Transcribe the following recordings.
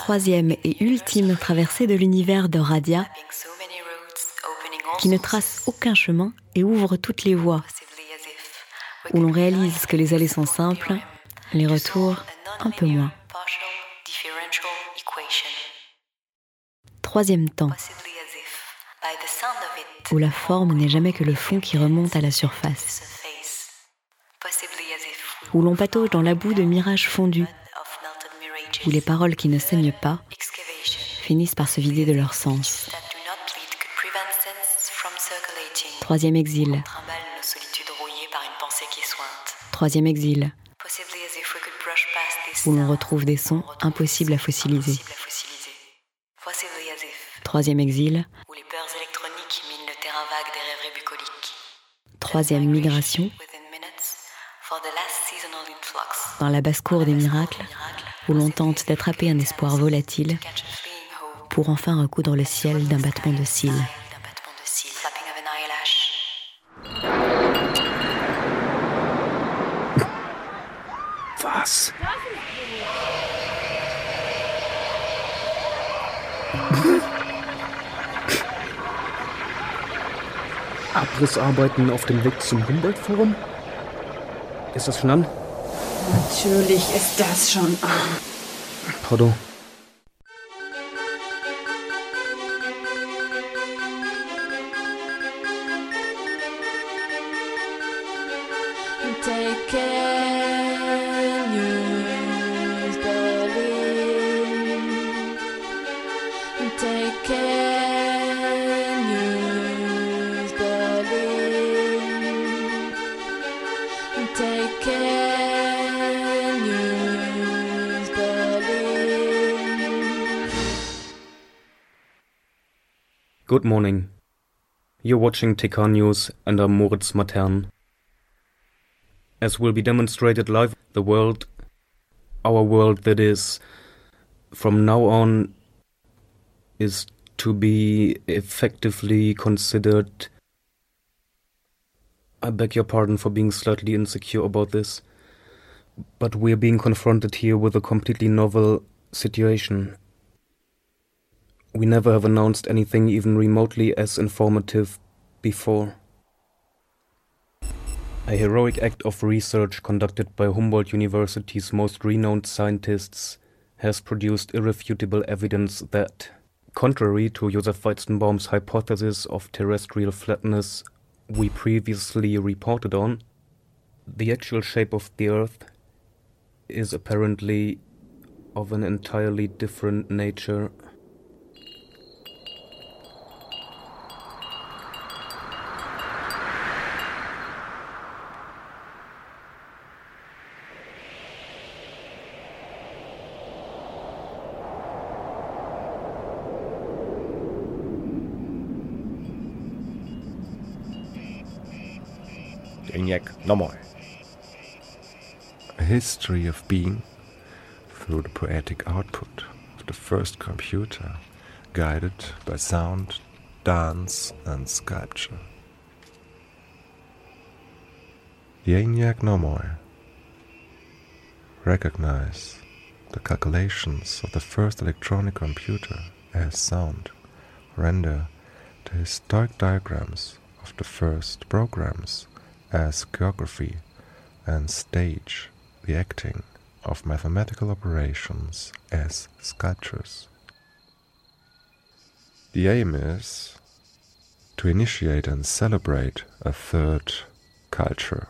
troisième et ultime traversée de l'univers de Radia, qui ne trace aucun chemin et ouvre toutes les voies, où l'on réalise que les allées sont simples, les retours un peu moins. Troisième temps, où la forme n'est jamais que le fond qui remonte à la surface, où l'on patauge dans la boue de mirages fondus, où les paroles qui ne saignent pas finissent par se vider de leur sens. Troisième exil. Troisième exil, où l'on retrouve des sons impossibles à fossiliser. Troisième exil, où les peurs électroniques minent le terrain vague des rêveries bucoliques. Troisième migration, dans la basse-cour des miracles, où l'on tente d'attraper un espoir volatile pour enfin recoudre le ciel d'un battement de cils. Was? Abrissarbeiten auf dem Weg zum Humboldt-Forum? Ist das schon an? Natürlich ist das schon an. Pardon. Good morning. You're watching TK News and I'm Moritz Matern. As will be demonstrated live, the world, our world that is, from now on, is to be effectively considered. I beg your pardon for being slightly insecure about this, but we're being confronted here with a completely novel situation. We never have announced anything even remotely as informative before. A heroic act of research conducted by Humboldt University's most renowned scientists has produced irrefutable evidence that, contrary to Joseph Weizenbaum's hypothesis of terrestrial flatness we previously reported on, the actual shape of the Earth is apparently of an entirely different nature. ENIAC nochmal. A history of being through the poetic output of the first computer, guided by sound, dance and sculpture. The ENIAC nochmal. Recognize the calculations of the first electronic computer as sound, render the historic diagrams of the first programs as choreography, and stage the acting of mathematical operations as sculptures. The aim is to initiate and celebrate a third culture,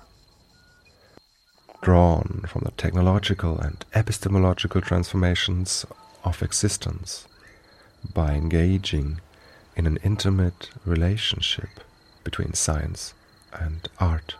drawn from the technological and epistemological transformations of existence by engaging in an intimate relationship between science and art.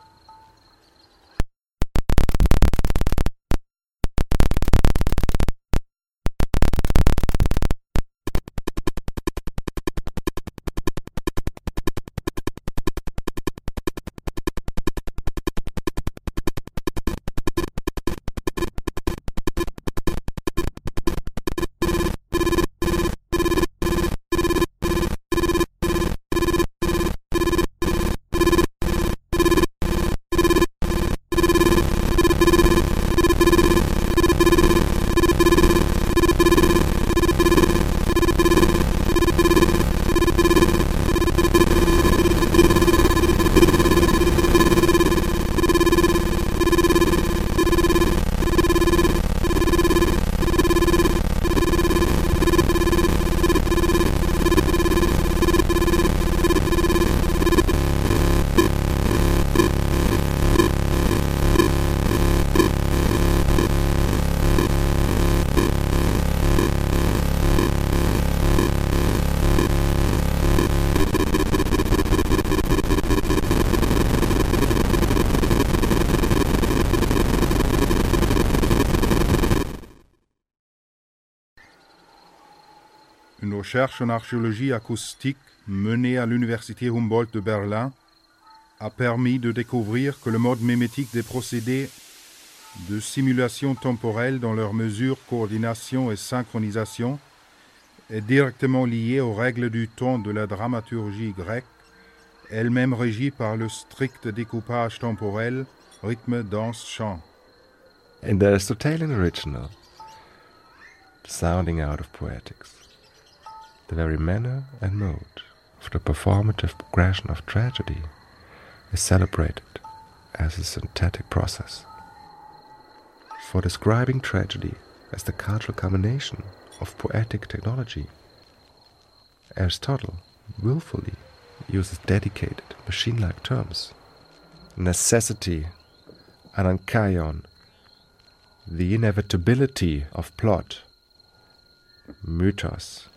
Une recherche en archéologie acoustique menée à l'université Humboldt de Berlin a permis de découvrir que le mode mimétique des procédés de simulation temporelle dans leur mesure, coordination et synchronisation est directement lié aux règles du temps de la dramaturgie grecque, elle-même régie par le strict découpage temporel, rythme, danse, chant. In the Aristotelian original, the sounding out of poetics, the very manner and mode of the performative progression of tragedy is celebrated as a synthetic process. For describing tragedy as the cultural culmination of poetic technology, Aristotle willfully uses dedicated machine-like terms. Necessity, anankaion, the inevitability of plot, mythos,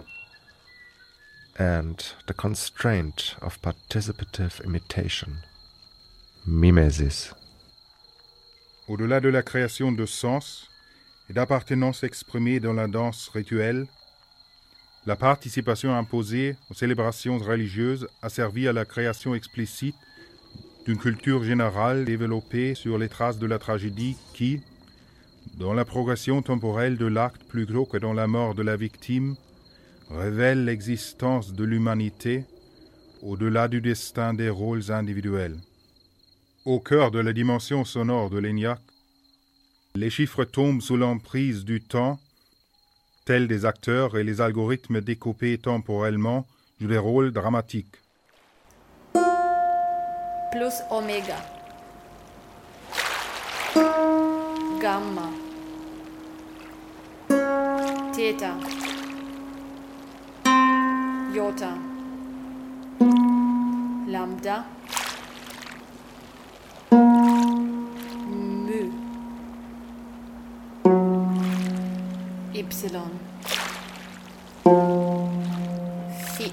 and the constraint of participative imitation, mimesis. Au-delà de la création de sens et d'appartenance exprimée dans la danse rituelle, la participation imposée aux célébrations religieuses a servi à la création explicite d'une culture générale développée sur les traces de la tragédie qui, dans la progression temporelle de l'acte plus gros que dans la mort de la victime, révèle l'existence de l'humanité au-delà du destin des rôles individuels. Au cœur de la dimension sonore de l'ENIAC, les chiffres tombent sous l'emprise du temps, tels des acteurs et les algorithmes découpés temporellement jouent des rôles dramatiques. Plus oméga, gamma, theta, iota, lambda, mu, ypsilon, phi.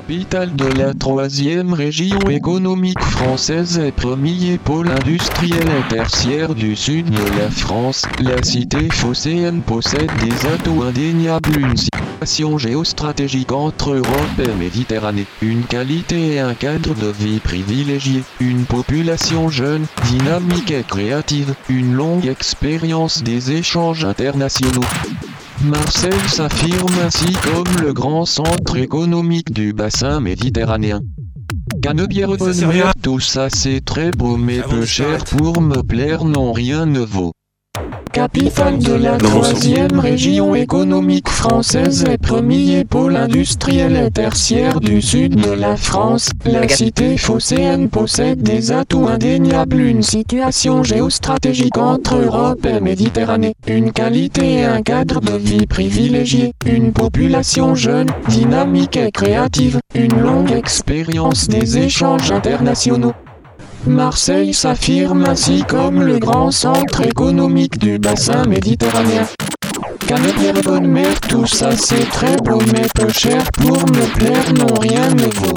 Capitale de la troisième région économique française et premier pôle industriel et tertiaire du sud de la France, la cité phocéenne possède des atouts indéniables, une situation géostratégique entre Europe et Méditerranée, une qualité et un cadre de vie privilégié, une population jeune, dynamique et créative, une longue expérience des échanges internationaux. Marseille s'affirme ainsi comme le grand centre économique du bassin méditerranéen. Canebière bonne mère, tout ça c'est très beau mais peu cher pour me plaire, non rien ne vaut. Capitale de la troisième région économique française et premier pôle industriel et tertiaire du sud de la France, la cité phocéenne possède des atouts indéniables, une situation géostratégique entre Europe et Méditerranée, une qualité et un cadre de vie privilégié, une population jeune, dynamique et créative, une longue expérience des échanges internationaux. Marseille s'affirme ainsi comme le grand centre économique du bassin méditerranéen. Canebière bonne mère, tout ça c'est très beau mais peu cher pour me plaire, non rien ne vaut.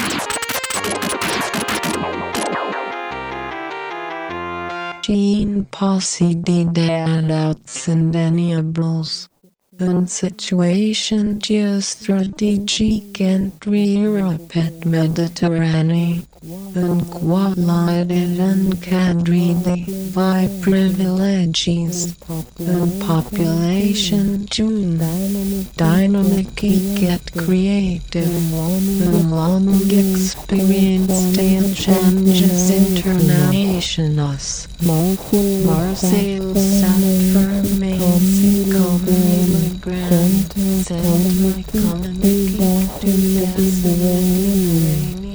Gene posse did handouts and variables. And situation geostrategic and Europe at Mediterranean. Unqualified and cadrely by privileges. And population June. Dynamic get creative. And long experienced in changes internationals. Marseille s'affirme comme immigrant centre économique du Méditerranée.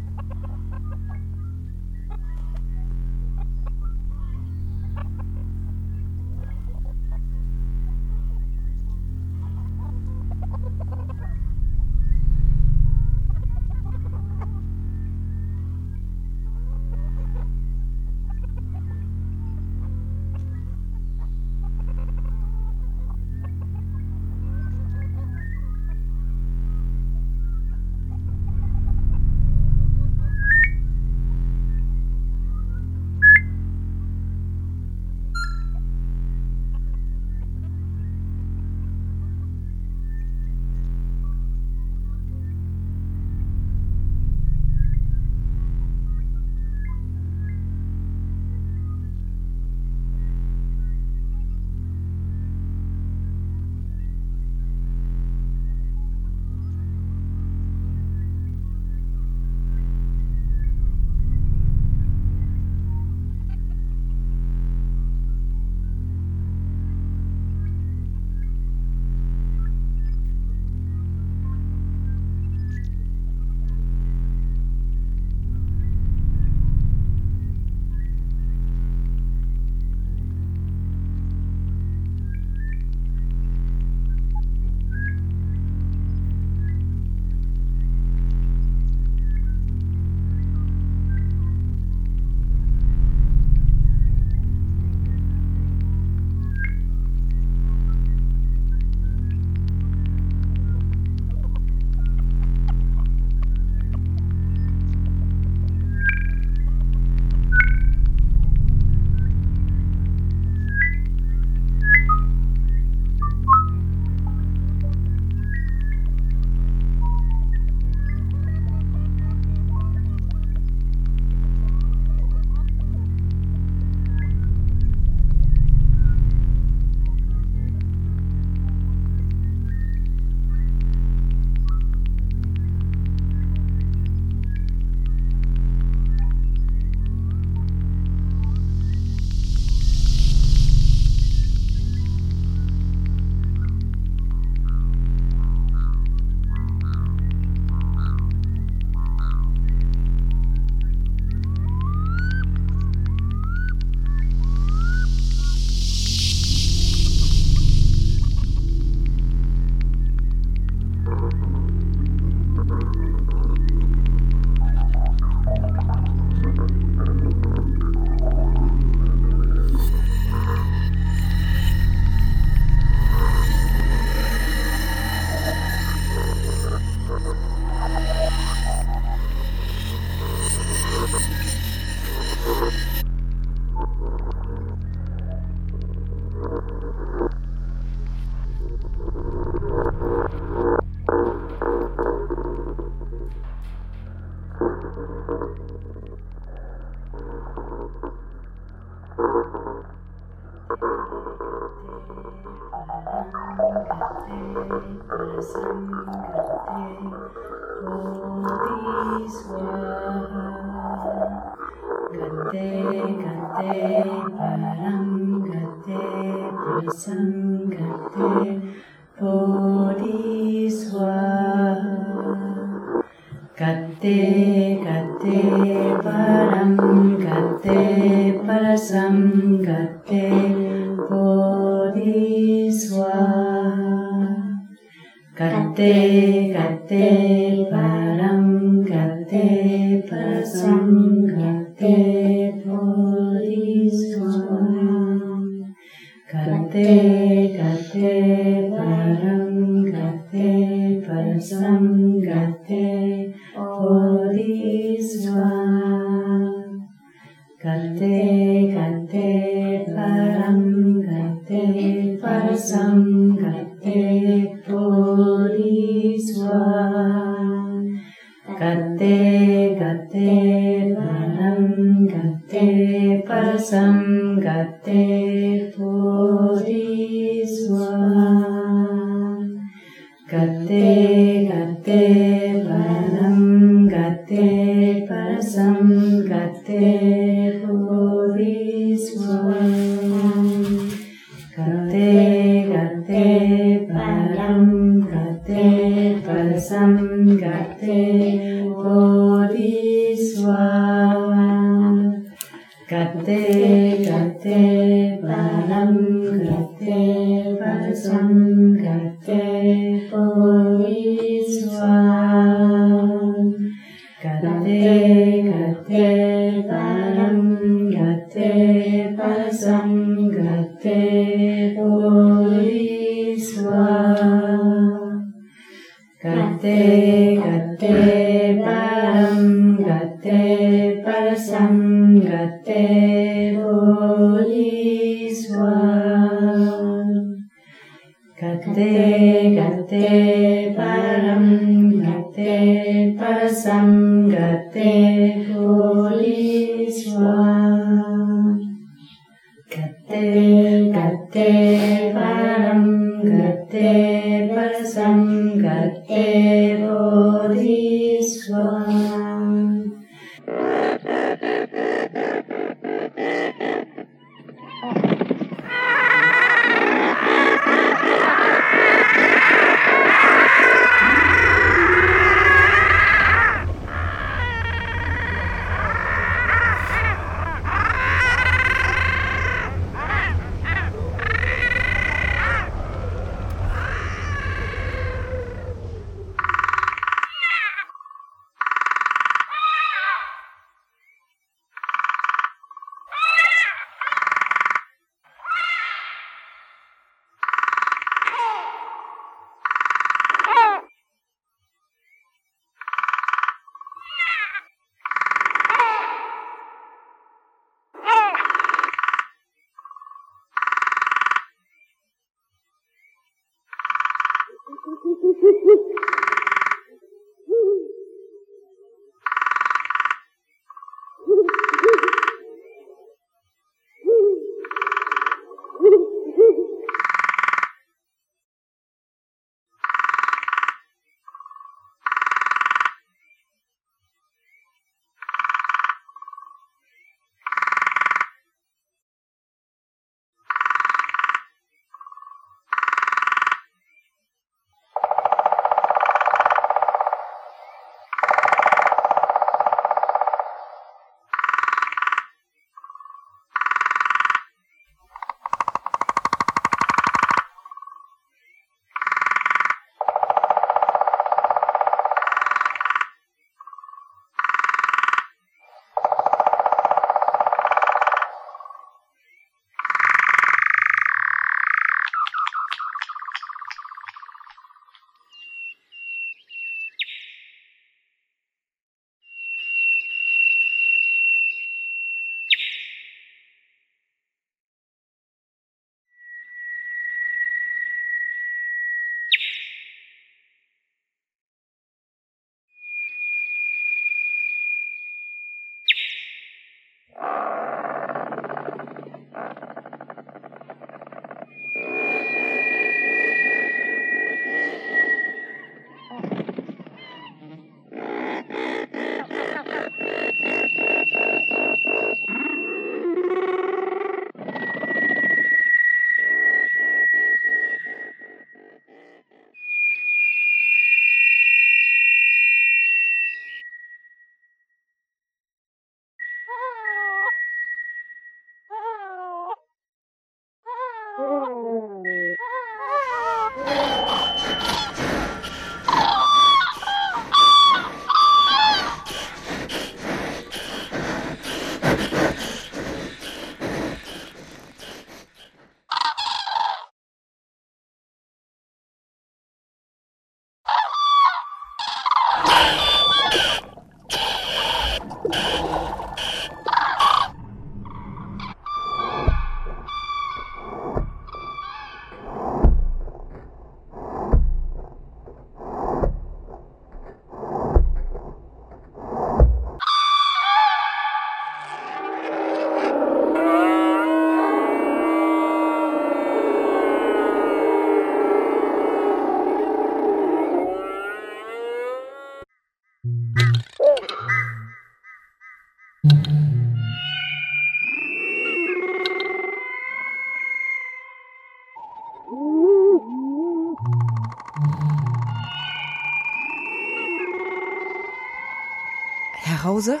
Herr Hauser?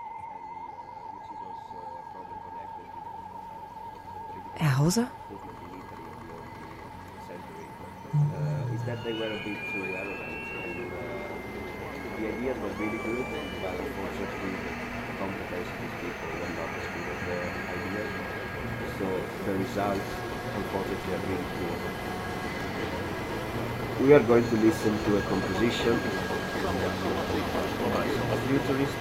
Herr Hauser? Is that they were a bit too arrogant, and the ideas were really good, but unfortunately the competence of these people were not as good as their ideas, so the results unfortunately are really poor. We are going to listen to a composition of Futurist.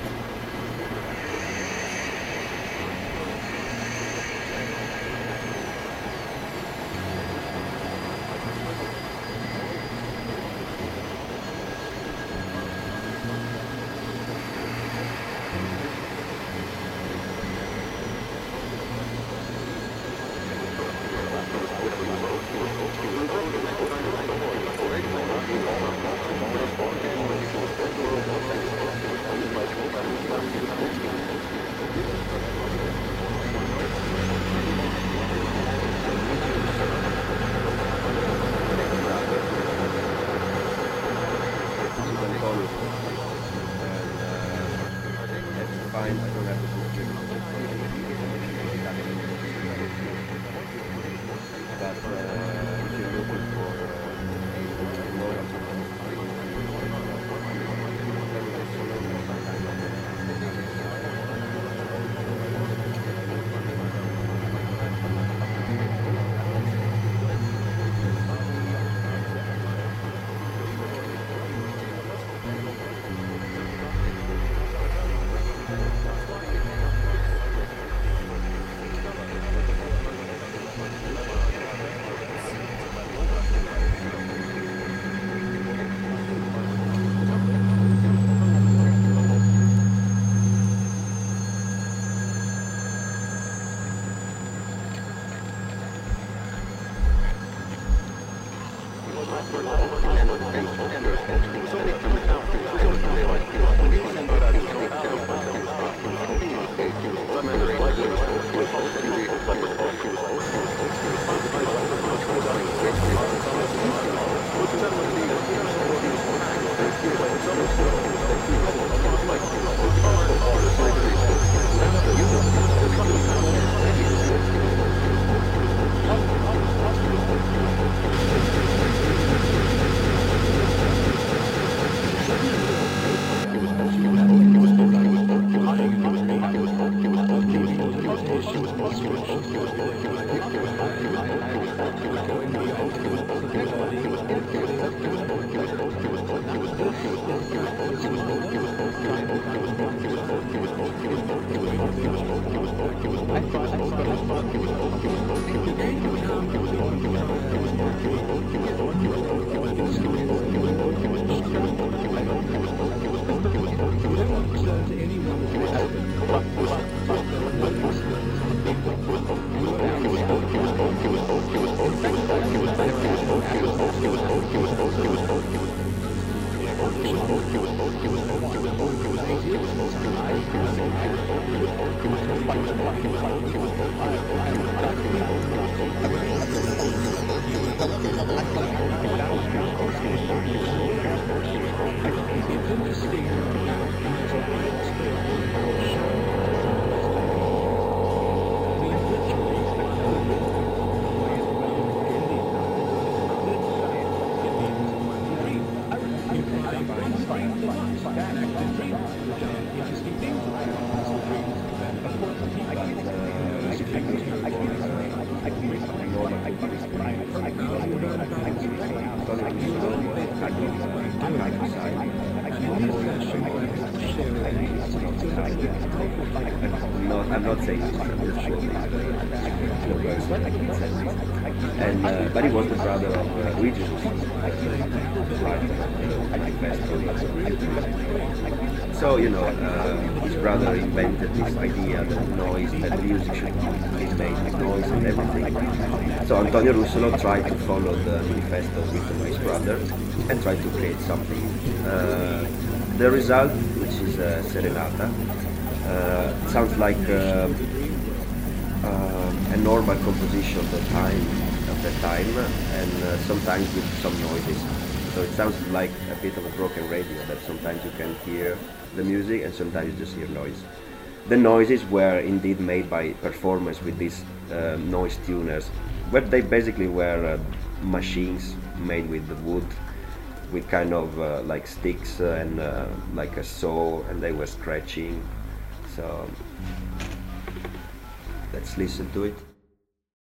I'm not saying this, and but he was the brother of Luigi So, you know, his brother invented this idea that music should be made with noise and everything. So Antonio Russolo tried to follow the manifesto written by his brother and tried to create something. The result, which is Serenata, It sounds like a normal composition of the time, and sometimes with some noises. So it sounds like a bit of a broken radio, that sometimes you can hear the music and sometimes you just hear noise. The noises were indeed made by performers with these noise tuners, but they basically were machines made with the wood, with kind of like sticks and like a saw, and they were scratching. So let's listen to it.